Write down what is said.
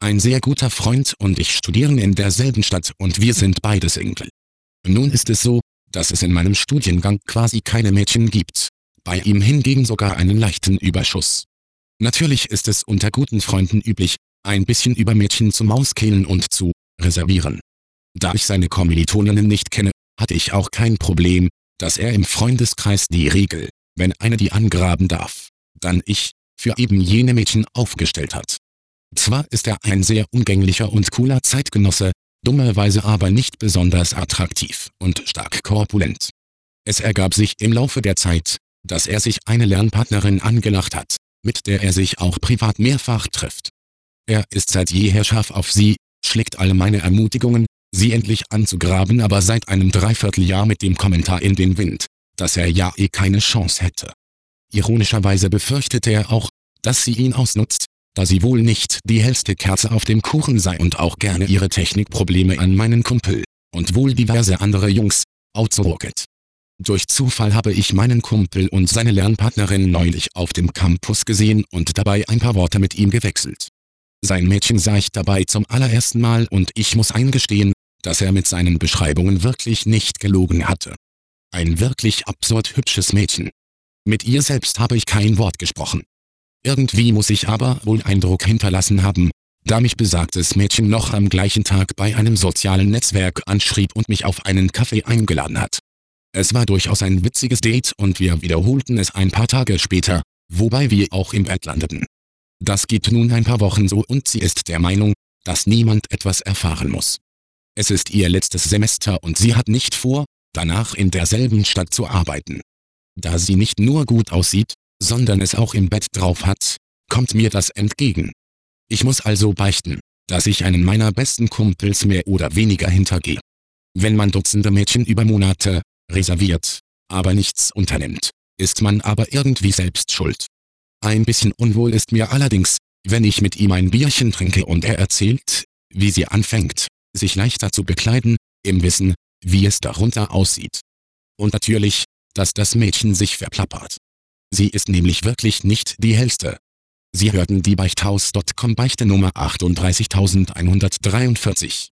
Ein sehr guter Freund und ich studieren in derselben Stadt und wir sind beide Single. Nun ist es so, dass es in meinem Studiengang quasi keine Mädchen gibt, bei ihm hingegen sogar einen leichten Überschuss. Natürlich ist es unter guten Freunden üblich, ein bisschen über Mädchen zu mauskehlen und zu reservieren. Da ich seine Kommilitoninnen nicht kenne, hatte ich auch kein Problem, dass er im Freundeskreis die Regel, wenn eine die angraben darf, dann ich, für eben jene Mädchen aufgestellt hat. Zwar ist er ein sehr umgänglicher und cooler Zeitgenosse, dummerweise aber nicht besonders attraktiv und stark korpulent. Es ergab sich im Laufe der Zeit, dass er sich eine Lernpartnerin angelacht hat, mit der er sich auch privat mehrfach trifft. Er ist seit jeher scharf auf sie, schlägt alle meine Ermutigungen, sie endlich anzugraben, aber seit einem Dreivierteljahr mit dem Kommentar in den Wind, dass er ja eh keine Chance hätte. Ironischerweise befürchtet er auch, dass sie ihn ausnutzt, da sie wohl nicht die hellste Kerze auf dem Kuchen sei und auch gerne ihre Technikprobleme an meinen Kumpel und wohl diverse andere Jungs outsourcet. Durch Zufall habe ich meinen Kumpel und seine Lernpartnerin neulich auf dem Campus gesehen und dabei ein paar Worte mit ihm gewechselt. Sein Mädchen sah ich dabei zum allerersten Mal und ich muss eingestehen, dass er mit seinen Beschreibungen wirklich nicht gelogen hatte. Ein wirklich absurd hübsches Mädchen. Mit ihr selbst habe ich kein Wort gesprochen. Irgendwie muss ich aber wohl Eindruck hinterlassen haben, da mich besagtes Mädchen noch am gleichen Tag bei einem sozialen Netzwerk anschrieb und mich auf einen Kaffee eingeladen hat. Es war durchaus ein witziges Date und wir wiederholten es ein paar Tage später, wobei wir auch im Bett landeten. Das geht nun ein paar Wochen so und sie ist der Meinung, dass niemand etwas erfahren muss. Es ist ihr letztes Semester und sie hat nicht vor, danach in derselben Stadt zu arbeiten. Da sie nicht nur gut aussieht, sondern es auch im Bett drauf hat, kommt mir das entgegen. Ich muss also beichten, dass ich einen meiner besten Kumpels mehr oder weniger hintergehe. Wenn man Dutzende Mädchen über Monate reserviert, aber nichts unternimmt, ist man aber irgendwie selbst schuld. Ein bisschen unwohl ist mir allerdings, wenn ich mit ihm ein Bierchen trinke und er erzählt, wie sie anfängt, sich leichter zu bekleiden, im Wissen, wie es darunter aussieht. Und natürlich, dass das Mädchen sich verplappert. Sie ist nämlich wirklich nicht die hellste. Sie hörten die Beichthaus.com Beichte Nummer 38143.